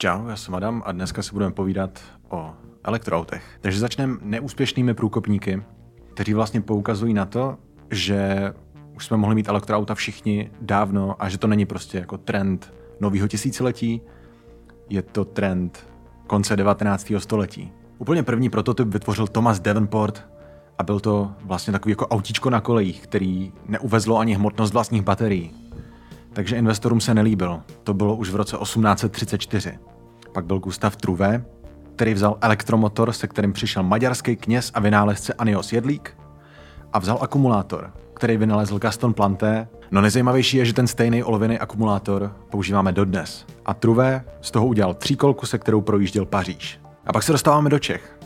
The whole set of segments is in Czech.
Čau, já jsem Adam a dneska si budeme povídat o elektroautech. Takže začneme neúspěšnými průkopníky, kteří vlastně poukazují na to, že už jsme mohli mít elektroauta všichni dávno a že to není prostě jako trend nového tisíciletí, je to trend konce 19. století. Úplně první prototyp vytvořil Thomas Davenport a byl to vlastně takový jako autíčko na kolejích, který neuvezlo ani hmotnost vlastních baterií. Takže investorům se nelíbil. To bylo už v roce 1834. Pak byl Gustav Trouvé, který vzal elektromotor, se kterým přišel maďarský kněz a vynálezce Anios Jedlík, a vzal akumulátor, který vynalezl Gaston Planté. No nejzajímavější je, že ten stejný olověný akumulátor používáme dodnes. A Trouvé z toho udělal tříkolku, se kterou projížděl Paříž. A pak se dostáváme do Čech.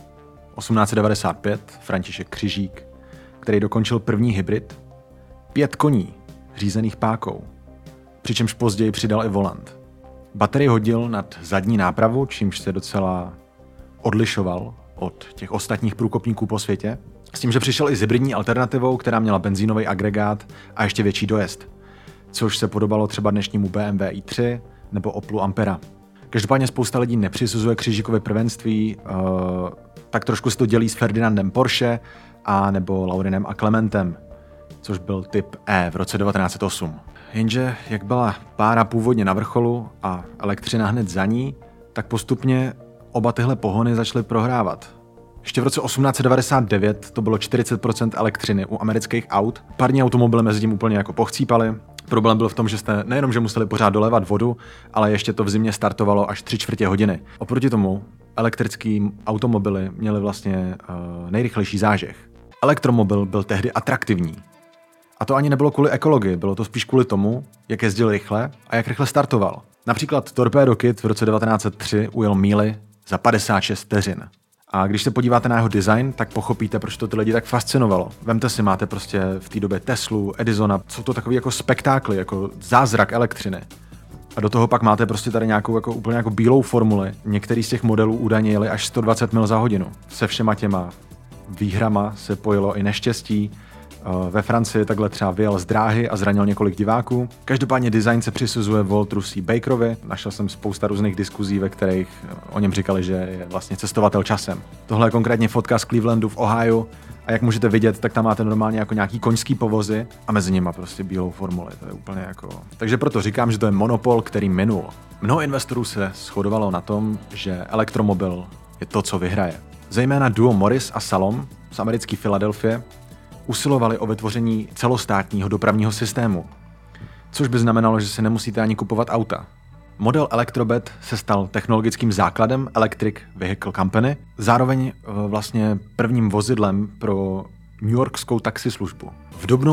1895 František Křižík, který dokončil první hybrid, 5 koní řízených pákou, přičemž později přidal i volant. Baterii hodil nad zadní nápravu, čímž se docela odlišoval od těch ostatních průkopníků po světě. S tím, že přišel i s hybridní alternativou, která měla benzínový agregát a ještě větší dojezd, což se podobalo třeba dnešnímu BMW i3 nebo Opelu Ampera. Každopádně spousta lidí nepřisuzuje Křižíkovi prvenství, tak trošku se to dělí s Ferdinandem Porsche a nebo Laurinem a Clementem, což byl typ E v roce 1908. Jenže jak byla pára původně na vrcholu a elektřina hned za ní, tak postupně oba tyhle pohony začaly prohrávat. Ještě v roce 1899 to bylo 40% elektřiny u amerických aut. Parní automobily mezi tím úplně jako pochcípaly. Problém byl v tom, že jste nejenom, že museli pořád dolévat vodu, ale ještě to v zimě startovalo až 3/4 hodiny. Oproti tomu elektrický automobily měly vlastně nejrychlejší zážeh. Elektromobil byl tehdy atraktivní. A to ani nebylo kvůli ekologii, bylo to spíš kvůli tomu, jak jezdil rychle a jak rychle startoval. Například Torpedo Kid v roce 1903 ujel míli za 56 vteřin. A když se podíváte na jeho design, tak pochopíte, proč to ty lidi tak fascinovalo. Vemte si, máte prostě v té době Teslu, Edisona, jsou to takový jako spektákly, jako zázrak elektřiny. A do toho pak máte prostě tady nějakou jako úplně jako bílou formuli. Některý z těch modelů údajně jeli až 120 mil za hodinu. Se všema těma výhrama se pojilo i neštěstí. Ve Francii takhle třeba vyjel z dráhy a zranil několik diváků. Každopádně design se přisuzuje Walteru C. Bakerovi. Našel jsem spousta různých diskuzí, ve kterých o něm říkali, že je vlastně cestovatel časem. Tohle je konkrétně fotka z Clevelandu v Ohio a jak můžete vidět, tak tam máte normálně jako nějaký koňský povozy a mezi nimi prostě bílou formuli. To je úplně jako... Takže proto říkám, že to je monopol, který minul. Mnoho investorů se shodovalo na tom, že elektromobil je to, co vyhraje. Zejména duo Morris a Salom z americké Filadelfie usilovali o vytvoření celostátního dopravního systému, což by znamenalo, že si nemusíte ani kupovat auta. Model Electrobet se stal technologickým základem Electric Vehicle Company, zároveň vlastně prvním vozidlem pro newyorskou taxislužbu. V dubnu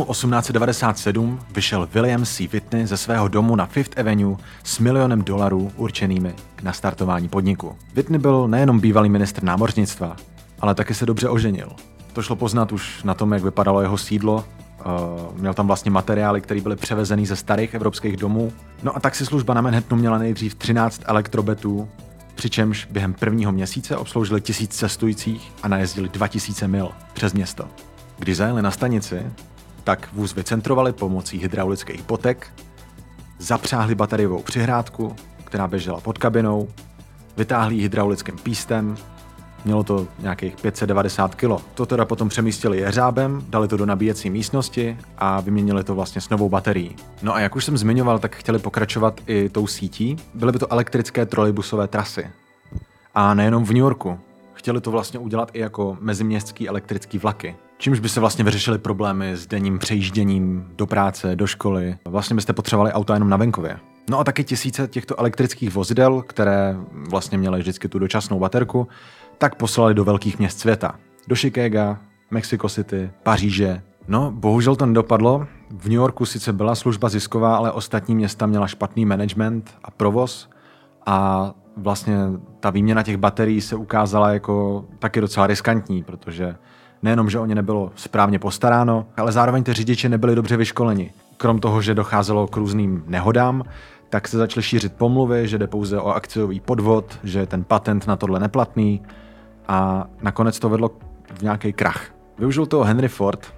1897 vyšel William C. Whitney ze svého domu na Fifth Avenue s $1 milion určenými k nastartování podniku. Whitney byl nejenom bývalý ministr námořnictva, ale taky se dobře oženil. To šlo poznat už na tom, jak vypadalo jeho sídlo. Měl tam vlastně materiály, které byly převezený ze starých evropských domů. No a taxislužba na Manhattanu měla nejdřív 13 elektrobetů, přičemž během prvního měsíce obsloužili 1000 cestujících a najezdili 2000 mil přes město. Když zajeli na stanici, tak vůz vycentrovali pomocí hydraulických potek, zapřáhli bateriovou přihrádku, která běžela pod kabinou, vytáhli ji hydraulickým pístem. Mělo to nějakých 590 kg. To teda potom přemístili jeřábem, dali to do nabíjecí místnosti a vyměnili to vlastně s novou baterií. No a jak už jsem zmiňoval, tak chtěli pokračovat i tou sítí. Byly by to elektrické trolejbusové trasy. A nejenom v New Yorku. Chtěli to vlastně udělat i jako meziměstský elektrický vlaky. Čímž by se vlastně vyřešily problémy s denním přejížděním do práce, do školy. Vlastně byste potřebovali auta jenom na venkově. No a taky tisíce těchto elektrických vozidel, které vlastně měly vždycky tu dočasnou baterku, tak poslali do velkých měst světa. Do Chicaga, Mexico City, Paříže. No, bohužel to nedopadlo. V New Yorku sice byla služba zisková, ale ostatní města měla špatný management a provoz a vlastně ta výměna těch baterií se ukázala jako taky docela riskantní, protože nejenom, že o ně nebylo správně postaráno, ale zároveň ty řidiči nebyli dobře vyškoleni. Krom toho, že docházelo k různým nehodám, tak se začaly šířit pomluvy, že jde pouze o akciový podvod, že je ten patent na tohle neplatný a nakonec to vedlo v nějaký krach. Využil toho Henry Ford,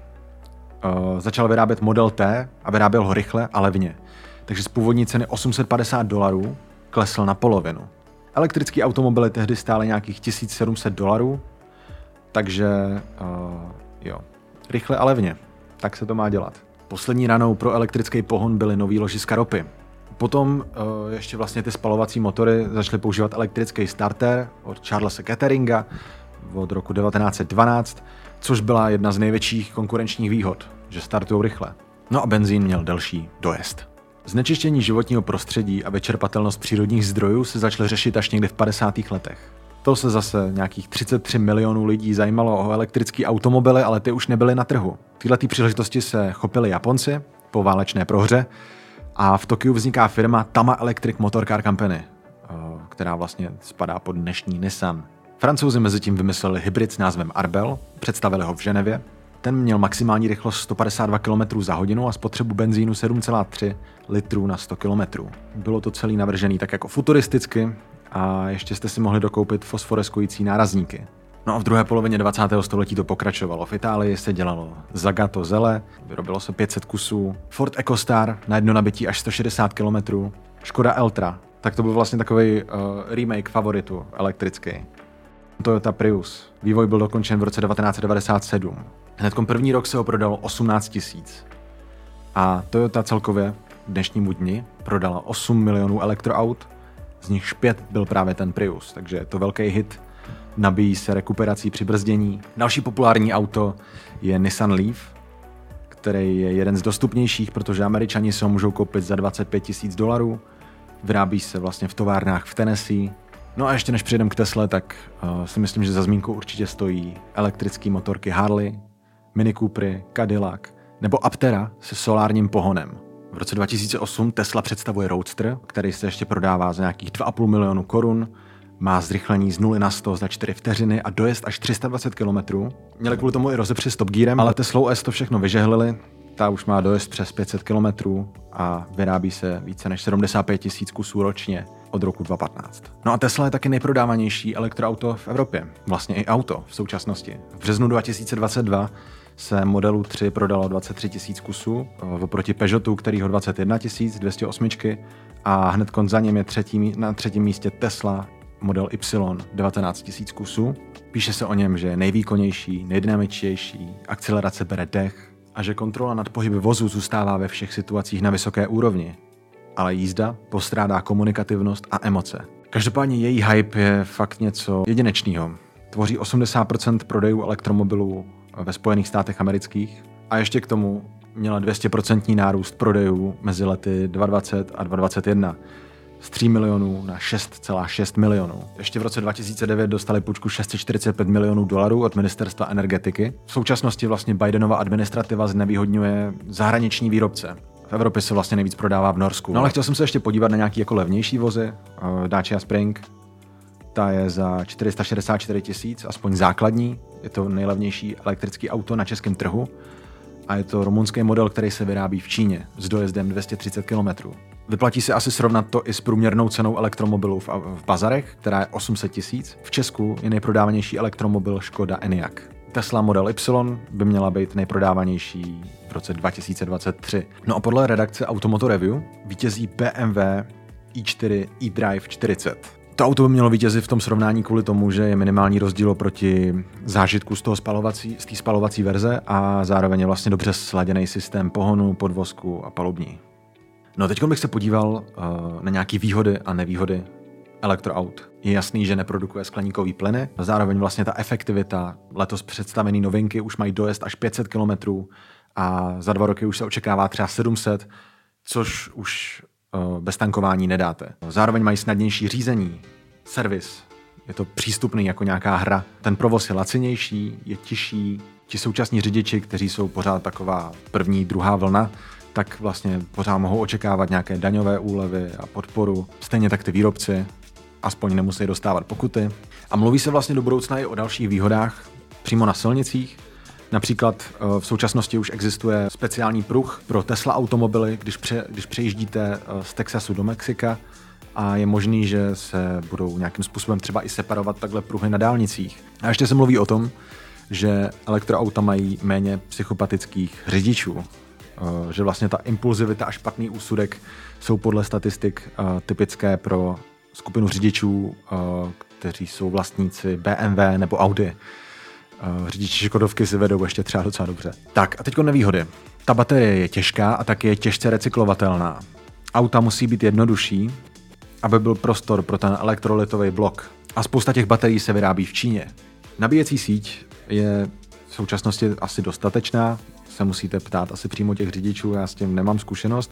začal vyrábět Model T a vyráběl ho rychle a levně. Takže z původní ceny $850 klesl na polovinu. Elektrické automobily tehdy stály nějakých $1700, takže jo, rychle a levně. Tak se to má dělat. Poslední ranou pro elektrický pohon byly nový ložiska ropy. Potom ještě vlastně ty spalovací motory začaly používat elektrický starter od Charlesa Ketteringa od roku 1912, což byla jedna z největších konkurenčních výhod, že startují rychle. No a benzín měl delší dojezd. Znečištění životního prostředí a vyčerpatelnost přírodních zdrojů se začaly řešit až někdy v 50. letech. To se zase nějakých 33 milionů lidí zajímalo o elektrické automobily, ale ty už nebyly na trhu. Tyhle příležitosti se chopili Japonci po válečné prohře a v Tokiu vzniká firma Tama Electric Motor Car Company, která vlastně spadá pod dnešní Nissan. Francouzi mezi tím vymysleli hybrid s názvem Arbel, představili ho v Ženevě. Ten měl maximální rychlost 152 km za hodinu a spotřebu benzínu 7,3 litrů na 100 km. Bylo to celý navržený tak jako futuristicky a ještě jste si mohli dokoupit fosforeskující nárazníky. No a v druhé polovině 20. století to pokračovalo. V Itálii se dělalo Zagato Zele, vyrobilo se 500 kusů, Ford EcoStar na jedno nabití až 160 km, Škoda Eltra, tak to byl vlastně takový remake favoritu elektrický. Toyota Prius. Vývoj byl dokončen v roce 1997. Hnedkom první rok se ho prodalo 18 000. A Toyota celkově k dnešnímu dni prodala 8 milionů elektroaut, z nichž 5 byl právě ten Prius, takže je to velký hit. Nabíjí se rekuperací při brzdění. Další populární auto je Nissan Leaf, který je jeden z dostupnějších, protože Američani se ho můžou koupit za $25,000. Vyrábí se vlastně v továrnách v Tennessee. No a ještě než přejdeme k Tesle, tak si myslím, že za zmínku určitě stojí elektrické motorky Harley, Mini Coopery, Cadillac nebo Aptera se solárním pohonem. V roce 2008 Tesla představuje Roadster, který se ještě prodává za nějakých 2,5 milionu korun, má zrychlení z 0 na 100 za 4 vteřiny a dojezd až 320 km. Měli kvůli tomu i rozepři s Top Gearem, ale Teslou S to všechno vyžehlili. Ta už má dojezd přes 500 km a vyrábí se více než 75 000 kusů ročně od roku 2015. No a Tesla je taky nejprodávanější elektroauto v Evropě. Vlastně i auto v současnosti. V březnu 2022 se Modelu 3 prodalo 23 000 kusů, oproti Peugeotu, kterýho 21 208 a hned za ním je na třetím místě Tesla Model Y 19 000 kusů. Píše se o něm, že je nejvýkonnější, nejdynamičtější, akcelerace bere dech a že kontrola nad pohyby vozu zůstává ve všech situacích na vysoké úrovni. Ale jízda postrádá komunikativnost a emoce. Každopádně její hype je fakt něco jedinečného. Tvoří 80% prodejů elektromobilů ve Spojených státech amerických a ještě k tomu měla 200% nárůst prodejů mezi lety 2020 a 2021 z 3 milionů na 6,6 milionů. Ještě v roce 2009 dostali půjčku $645 milionů od ministerstva energetiky. V současnosti vlastně Bidenova administrativa znevýhodňuje zahraniční výrobce. V Evropě se vlastně nejvíc prodává v Norsku. No ale chtěl jsem se ještě podívat na nějaký jako levnější vozy. Dacia Spring, ta je za 464 000, aspoň základní. Je to nejlevnější elektrický auto na českém trhu. A je to rumunský model, který se vyrábí v Číně s dojezdem 230 km. Vyplatí se asi srovnat to i s průměrnou cenou elektromobilů v bazarech, která je 800 000. V Česku je nejprodávanější elektromobil Škoda Enyaq. Tesla Model Y by měla být nejprodávanější v roce 2023. No a podle redakce Automoto Review vítězí BMW i4 eDrive 40. To auto by mělo vítězit v tom srovnání kvůli tomu, že je minimální rozdíl proti zážitku z té spalovací verze a zároveň je vlastně dobře sladěný systém pohonu, podvozku a palubní. No teď bych se podíval na nějaké výhody a nevýhody elektroaut. Je jasný, že neprodukuje skleníkový plyny, zároveň vlastně ta efektivita, letos představený novinky už mají dojezd až 500 km a za 2 roky už se očekává třeba 700, což už bez tankování nedáte. Zároveň mají snadnější řízení, servis, je to přístupný jako nějaká hra. Ten provoz je lacinější, je tižší. Ti současní řidiči, kteří jsou pořád taková první, druhá vlna, tak vlastně pořád mohou očekávat nějaké daňové úlevy a podporu. Stejně tak ty výrobci, aspoň nemusí dostávat pokuty. A mluví se vlastně do budoucna i o dalších výhodách přímo na silnicích. Například v současnosti už existuje speciální pruh pro Tesla automobily, když přejíždíte z Texasu do Mexika a je možný, že se budou nějakým způsobem třeba i separovat takhle pruhy na dálnicích. A ještě se mluví o tom, že elektroauta mají méně psychopatických řidičů, že vlastně ta impulzivita a špatný úsudek jsou podle statistik typické pro skupinu řidičů, kteří jsou vlastníci BMW nebo Audi. Řidiči Škodovky si vedou ještě třeba docela dobře. Tak a teď nevýhody. Ta baterie je těžká a taky je těžce recyklovatelná. Auta musí být jednodušší, aby byl prostor pro ten elektrolitový blok. A spousta těch baterií se vyrábí v Číně. Nabíjecí síť je v současnosti asi dostatečná, se musíte ptát asi přímo těch řidičů, já s tím nemám zkušenost,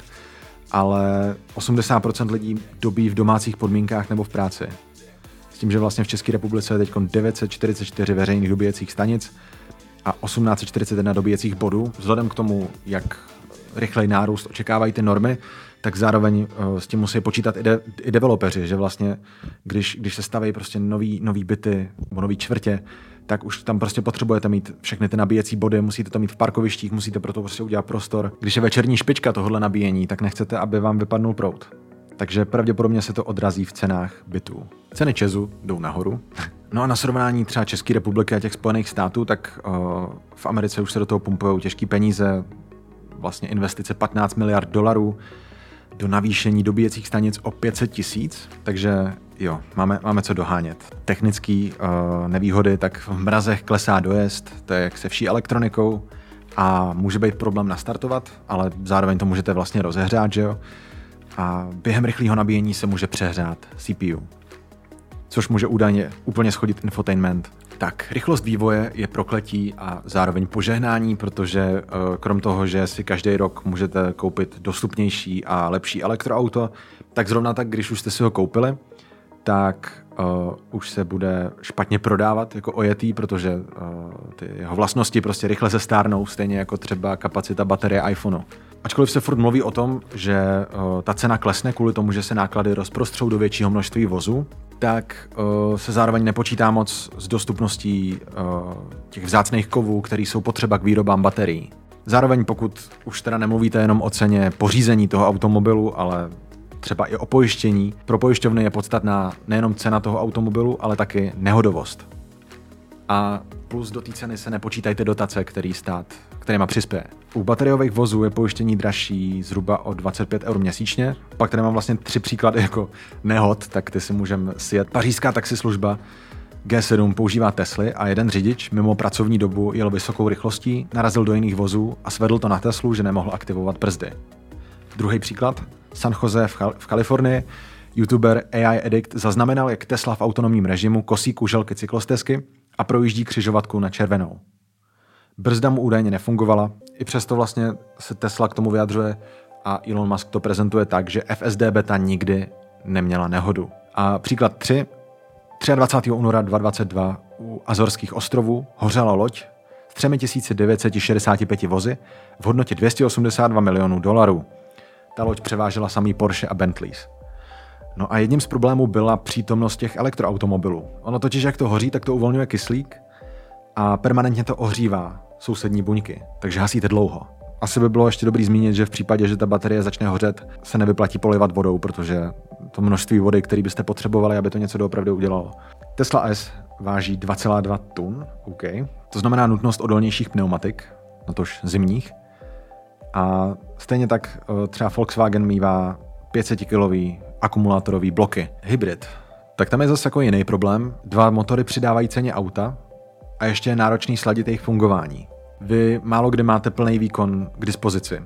ale 80% lidí dobíjí v domácích podmínkách nebo v práci. S tím, že vlastně v České republice je teď 944 veřejných dobíjecích stanic a 1841 dobíjecích bodů. Vzhledem k tomu, jak rychlej nárůst očekávají ty normy, tak zároveň s tím musí počítat i developeři, že vlastně, když se staví prostě nový byty nebo nový čtvrtě, tak už tam prostě potřebujete mít všechny ty nabíjecí body, musíte to mít v parkovištích, musíte pro to prostě udělat prostor. Když je večerní špička tohohle nabíjení, tak nechcete, aby vám vypadnul proud. Takže pravděpodobně se to odrazí v cenách bytů. Ceny ČEZu jdou nahoru. No a na srovnání třeba České republiky a těch Spojených států, tak v Americe už se do toho pumpují těžké peníze, vlastně investice 15 miliard dolarů do navýšení dobíjecích stanic o 500 000, takže jo, máme co dohánět. Technický nevýhody, tak v mrazech klesá dojezd, to je jak se vší elektronikou a může být problém nastartovat, ale zároveň to můžete vlastně rozehřát, že jo? A během rychlého nabíjení se může přehřát CPU, což může údajně úplně schodit infotainment. Tak, rychlost vývoje je prokletí a zároveň požehnání, protože krom toho, že si každý rok můžete koupit dostupnější a lepší elektroauto, tak zrovna tak, když už jste si ho koupili, tak už se bude špatně prodávat jako ojetý, protože ty jeho vlastnosti prostě rychle se stárnou, stejně jako třeba kapacita baterie iPhoneu. Ačkoliv se furt mluví o tom, že ta cena klesne kvůli tomu, že se náklady rozprostřou do většího množství vozů, tak se zároveň nepočítá moc s dostupností těch vzácných kovů, které jsou potřeba k výrobám baterií. Zároveň pokud už teda nemluvíte jenom o ceně pořízení toho automobilu, ale třeba i o pojištění, pro pojišťovny je podstatná nejenom cena toho automobilu, ale taky nehodovost. A plus do té ceny se nepočítají ty dotace, kterýma přispěje. U bateriových vozů je pojištění dražší zhruba o 25 € měsíčně. Pak tady mám vlastně 3 příklady jako nehod, tak ty si můžeme sjet. Pařížská taxislužba G7 používá Tesly a jeden řidič mimo pracovní dobu jel vysokou rychlostí, narazil do jiných vozů a svedl to na Teslu, že nemohl aktivovat brzdy. Druhý příklad, San Jose v Kalifornii. YouTuber AI Addict zaznamenal, jak Tesla v autonomním režimu kosí kuželky cyklostezky a projíždí křižovatku na červenou. Brzda mu údajně nefungovala, i přesto vlastně se Tesla k tomu vyjadřuje a Elon Musk to prezentuje tak, že FSD beta nikdy neměla nehodu. A příklad 3. 23. února 2022 u Azorských ostrovů hořela loď s 3965 vozy v hodnotě $282 milionů. Ta loď převážela samý Porsche a Bentleys. No a jedním z problémů byla přítomnost těch elektroautomobilů. Ono totiž, jak to hoří, tak to uvolňuje kyslík a permanentně to ohřívá sousední buňky, takže hasíte dlouho. Asi by bylo ještě dobrý zmínit, že v případě, že ta baterie začne hořet, se nevyplatí polivat vodou, protože to množství vody, které byste potřebovali, aby to něco doopravdy udělalo. Tesla S váží 2,2 tun, OK. To znamená nutnost odolnějších pneumatik, natož zimních. A stejně tak třeba Volkswagen mívá 500-kilový akumulátorový bloky. Hybrid. Tak tam je zase jako jiný problém. 2 motory přidávají ceně auta a ještě je náročný sladit jejich fungování. Vy málo kdy máte plný výkon k dispozici.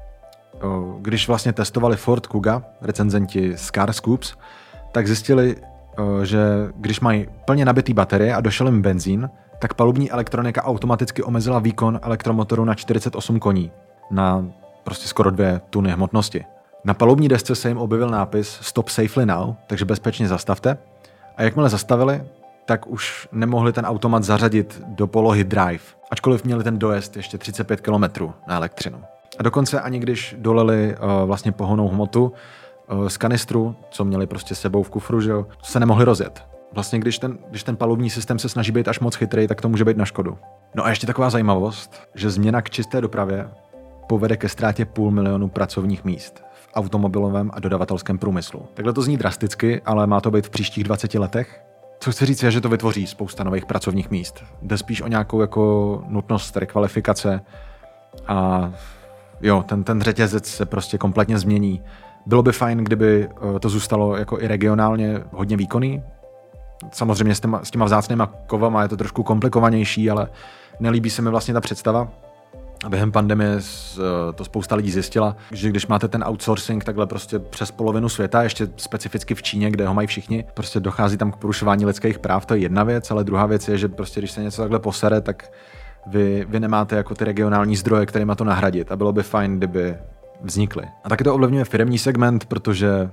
Když vlastně testovali Ford Kuga, recenzenti z CarScoops, tak zjistili, že když mají plně nabitý baterie a došel jim benzín, tak palubní elektronika automaticky omezila výkon elektromotoru na 48 koní, na prostě skoro 2 tuny hmotnosti. Na palubní desce se jim objevil nápis Stop safely now, takže bezpečně zastavte. A jakmile zastavili, tak už nemohli ten automat zařadit do polohy drive, ačkoliv měli ten dojezd ještě 35 km na elektřinu. A dokonce ani když dolili vlastně pohonnou hmotu z kanistru, co měli prostě sebou v kufru, že jo, se nemohli rozjet. Vlastně když ten palubní systém se snaží být až moc chytrý, tak to může být na škodu. No a ještě taková zajímavost, že změna k čisté dopravě povede ke ztrátě 500 000 pracovních míst v automobilovém a dodavatelském průmyslu. Takhle to zní drasticky, ale má to být v příštích 20 letech. Co chci říct je, že to vytvoří spousta nových pracovních míst. Jde spíš o nějakou jako nutnost rekvalifikace a jo, ten řetězec se prostě kompletně změní Bylo by fajn, kdyby to zůstalo jako i regionálně hodně výkonný. Samozřejmě s těma vzácnýma kovama je to trošku komplikovanější, ale nelíbí se mi vlastně ta představa. A během pandemie to spousta lidí zjistila, že když máte ten outsourcing takhle prostě přes polovinu světa, ještě specificky v Číně, kde ho mají všichni, prostě dochází tam k porušování lidských práv, to je jedna věc, ale druhá věc je, že prostě když se něco takhle posere, tak vy nemáte jako ty regionální zdroje, kterýma to nahradit a bylo by fajn, kdyby vznikly. A taky to ovlivňuje firemní segment, protože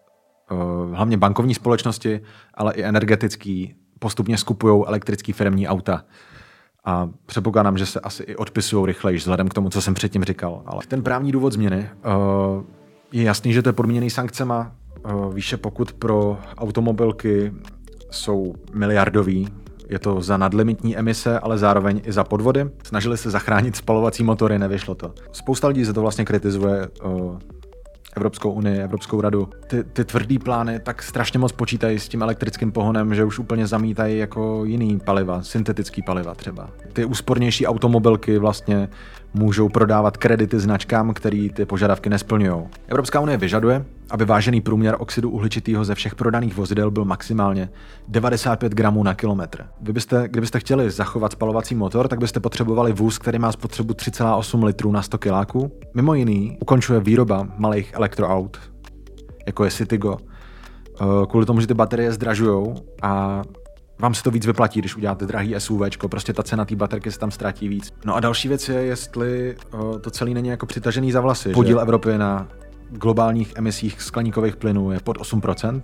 hlavně bankovní společnosti, ale i energetický postupně skupují elektrický firemní auta. A předpokládám, že se asi i odpisují rychleji, vzhledem k tomu, co jsem předtím říkal. Ale ten právní důvod změny je jasný, že to je podmíněný sankcema. Výše pokut pro automobilky jsou miliardový. Je to za nadlimitní emise, ale zároveň i za podvody. Snažili se zachránit spalovací motory, nevyšlo to. Spousta lidí se to vlastně kritizuje Evropskou unii, Evropskou radu. Ty tvrdý plány tak strašně moc počítají s tím elektrickým pohonem, že už úplně zamítají jako jiný paliva, syntetický paliva třeba. Ty úspornější automobilky vlastně můžou prodávat kredity značkám, který ty požadavky nesplňují. Evropská unie vyžaduje, aby vážený průměr oxidu uhličitého ze všech prodaných vozidel byl maximálně 95 gramů na kilometr. Kdybyste chtěli zachovat spalovací motor, tak byste potřebovali vůz, který má spotřebu 3,8 litrů na 100 kiláků. Mimo jiný ukončuje výroba malých elektroaut, jako je Citigo, kvůli tomu, že ty baterie zdražujou a vám se to víc vyplatí, když uděláte drahý SUVčko, prostě ta cena té baterky se tam ztratí víc. No a další věc je, jestli to celé není jako přitažený za vlasy. Podíl Evropy na globálních emisích skleníkových plynů je pod 8%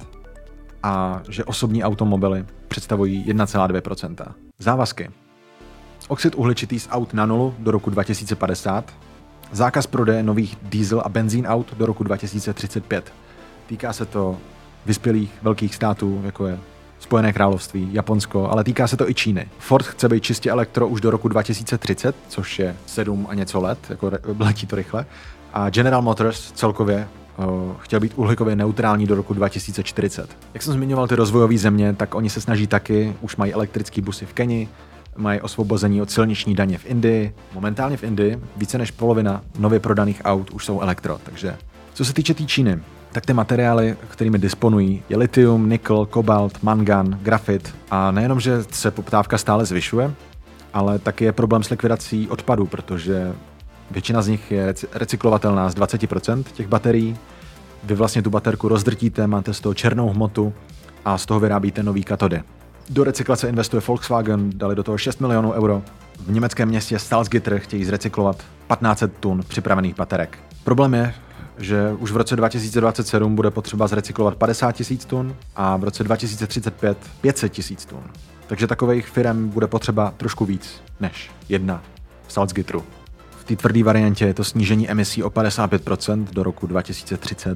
a že osobní automobily představují 1,2%. Závazky. Oxid uhličitý z aut na nulu do roku 2050, zákaz prodeje nových diesel a benzín aut do roku 2035. Týká se to vyspělých velkých států, jako je Spojené království, Japonsko, ale týká se to i Číny. Ford chce být čistě elektro už do roku 2030, což je 7 a něco let, jako letí to rychle. A General Motors celkově chtěl být uhlíkově neutrální do roku 2040. Jak jsem zmiňoval ty rozvojové země, tak oni se snaží taky, už mají elektrický busy v Keni, mají osvobození od silniční daně v Indii. Momentálně v Indii více než polovina nově prodaných aut už jsou elektro, takže co se týče té Číny, tak ty materiály, kterými disponují, je litium, nikl, kobalt, mangan, grafit. A nejenom, že se poptávka stále zvyšuje, ale taky je problém s likvidací odpadu, protože většina z nich je recyklovatelná z 20% těch baterií. Vy vlastně tu baterku rozdrtíte, máte z toho černou hmotu a z toho vyrábíte nový katody. Do recyklace investuje Volkswagen, dali do toho 6 milionů euro. V německém městě Salzgitter chtějí zrecyklovat 1500 tun připravených baterek. Problém je, že už v roce 2027 bude potřeba zrecyklovat 50 000 tun a v roce 2035 500 000 tun. Takže takových firem bude potřeba trošku víc než jedna v Salzgitteru. V té tvrdé variantě je to snížení emisí o 55% do roku 2030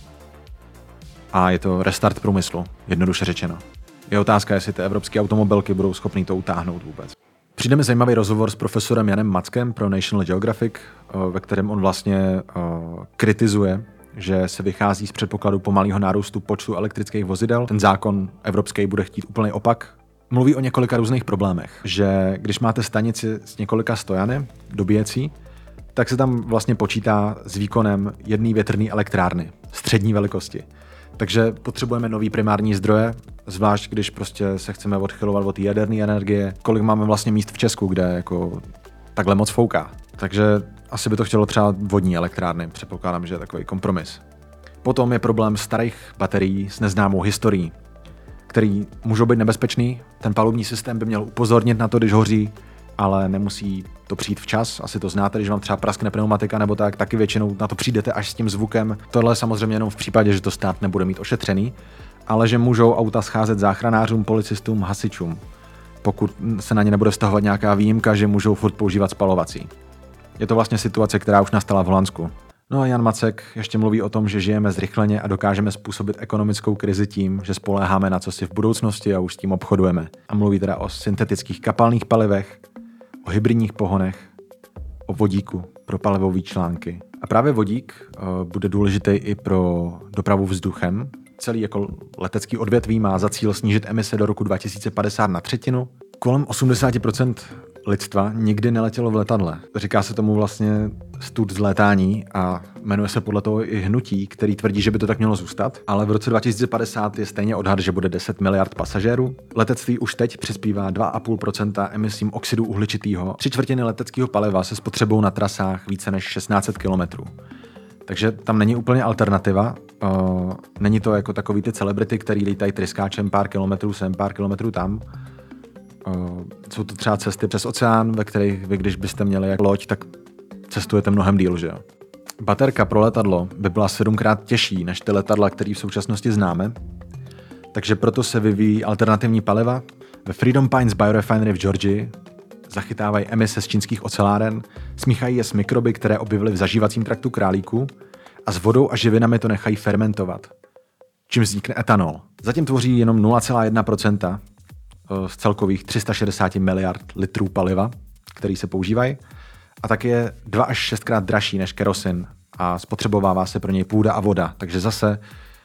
a je to restart průmyslu, jednoduše řečeno. Je otázka, jestli ty evropské automobilky budou schopný to utáhnout vůbec. Přijde mi zajímavý rozhovor s profesorem Janem Mackem pro National Geographic, ve kterém on vlastně kritizuje, že se vychází z předpokladu pomalého nárůstu počtu elektrických vozidel. Ten zákon evropský bude chtít úplný opak. Mluví o několika různých problémech, že když máte stanici s několika stojany dobíjecí, tak se tam vlastně počítá s výkonem jedné větrné elektrárny střední velikosti. Takže potřebujeme nový primární zdroje, zvlášť když prostě se chceme odchylovat od jaderné energie. Kolik máme vlastně míst v Česku, kde jako takhle moc fouká. Takže asi by to chtělo třeba vodní elektrárny, předpokládám, že je takový kompromis. Potom je problém starých baterií s neznámou historií, který můžou být nebezpečný. Ten palubní systém by měl upozornit na to, když hoří, ale nemusí to přijít včas. Asi to znáte, když vám třeba praskne pneumatika nebo tak, taky většinou na to přijdete až s tím zvukem. Tohle samozřejmě jenom v případě, že to stát nebude mít ošetřený, ale že můžou auta scházet záchranářům, policistům, hasičům, pokud se na ně nebude vztahovat nějaká výjimka, že můžou furt používat spalovací. Je to vlastně situace, která už nastala v Holandsku. No a Jan Macek ještě mluví o tom, že žijeme zrychleně a dokážeme způsobit ekonomickou krizi tím, že spoléháme na cosi v budoucnosti a už s tím obchodujeme. A mluví teda o syntetických kapalných palivech, o hybridních pohonech, o vodíku pro palivové články. A právě vodík bude důležitý i pro dopravu vzduchem. Celý jako letecký odvětví má za cíl snížit emise do roku 2050 na třetinu. Kolem 80% lidstva nikdy neletělo v letadle. Říká se tomu vlastně stud vzlétání a jmenuje se podle toho i hnutí, který tvrdí, že by to tak mělo zůstat, ale v roce 2050 je stejně odhad, že bude 10 miliard pasažérů. Letectví už teď přispívá 2,5% emisím oxidu uhličitého. 3/4 leteckého paliva se spotřebou na trasách více než 1600 kilometrů. Takže tam není úplně alternativa. Není to jako takový ty celebrity, který lítají tryskáčem pár kilometrů sem, pár kilometrů tam. Jsou to třeba cesty přes oceán, ve kterých vy, když byste měli jak loď, tak cestujete mnohem díl, že jo? Baterka pro letadlo by byla 7krát těžší než ty letadla, které v současnosti známe, takže proto se vyvíjí alternativní paliva. Ve Freedom Pines Biorefinery v Georgii zachytávají emise z čínských oceláren, smíchají je s mikroby, které objevily v zažívacím traktu králíků a s vodou a živinami to nechají fermentovat, čím vznikne etanol. Zatím tvoří jenom 0,1% z celkových 360 miliard litrů paliva, který se používají, a tak je 2 až 6krát dražší než kerosin a spotřebovává se pro něj půda a voda. Takže zase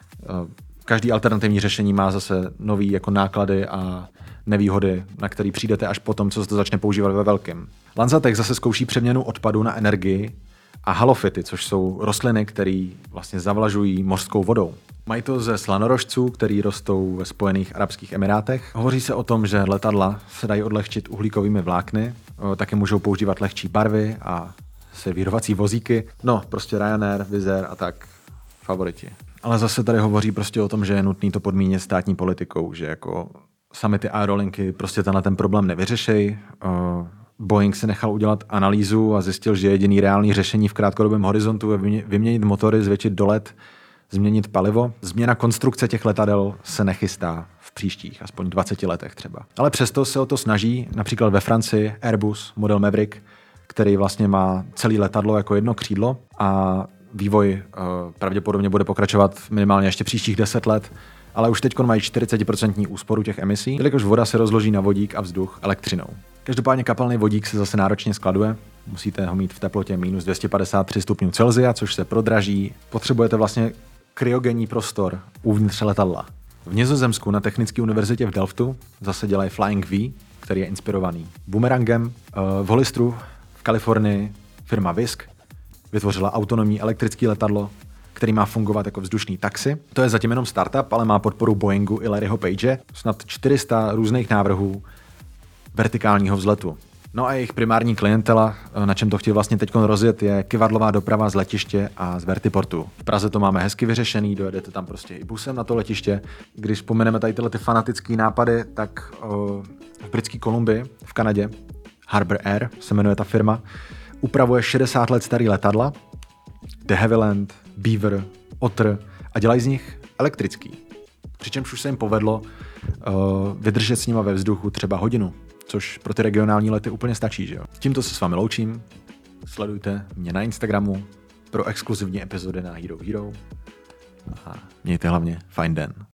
každý alternativní řešení má zase nový jako náklady a nevýhody, na který přijdete až potom, co se to začne používat ve velkém. Lanzatech zase zkouší přeměnu odpadu na energii a halofity, což jsou rostliny, které vlastně zavlažují mořskou vodou. Mají to ze slanorožců, který rostou ve Spojených arabských emirátech. Hovoří se o tom, že letadla se dají odlehčit uhlíkovými vlákny, taky můžou používat lehčí barvy a servírovací vozíky. No, prostě Ryanair, Wizz Air a tak favoriti. Ale zase tady hovoří prostě o tom, že je nutný to podmínit státní politikou, že jako sami ty aerolinky prostě ten problém nevyřešejí. Boeing si nechal udělat analýzu a zjistil, že jediný reálný řešení v krátkodobém horizontu je vyměnit motory, zvětšit dolet, změnit palivo. Změna konstrukce těch letadel se nechystá v příštích, aspoň 20 letech třeba. Ale přesto se o to snaží, například ve Francii Airbus, model Maverick, který vlastně má celé letadlo jako jedno křídlo a vývoj pravděpodobně bude pokračovat minimálně ještě příštích 10 let, ale už teď mají 40% úsporu těch emisí, jelikož voda se rozloží na vodík a vzduch elektřinou. Každopádně kapalný vodík se zase náročně skladuje, musíte ho mít v teplotě minus 253 stupňů Celsia, což se prodraží. Potřebujete vlastně kryogenní prostor uvnitř letadla. V Nizozemsku na Technické univerzitě v Delftu zase dělají Flying V, který je inspirovaný bumerangem. V Hollistru v Kalifornii firma Wisk vytvořila autonomní elektrické letadlo, který má fungovat jako vzdušný taxi. To je zatím jenom startup, ale má podporu Boeingu i Larryho Page. Snad 400 různých návrhů vertikálního vzletu. No a jejich primární klientela, na čem to chtějí vlastně teď rozjet, je kyvadlová doprava z letiště a z vertiportu. V Praze to máme hezky vyřešený, dojedete tam prostě i busem na to letiště. Když vzpomeneme tady tyhle ty fanatické nápady, tak v Britské Kolumbii v Kanadě Harbour Air se jmenuje ta firma, upravuje 60 let starý letadla, de Havilland, Beaver, Otter a dělají z nich elektrický. Přičemž už se jim povedlo vydržet s nima ve vzduchu třeba hodinu, což pro ty regionální lety úplně stačí, že jo. Tímto se s vámi loučím, sledujte mě na Instagramu pro exkluzivní epizody na Hero Hero a mějte hlavně fajn den.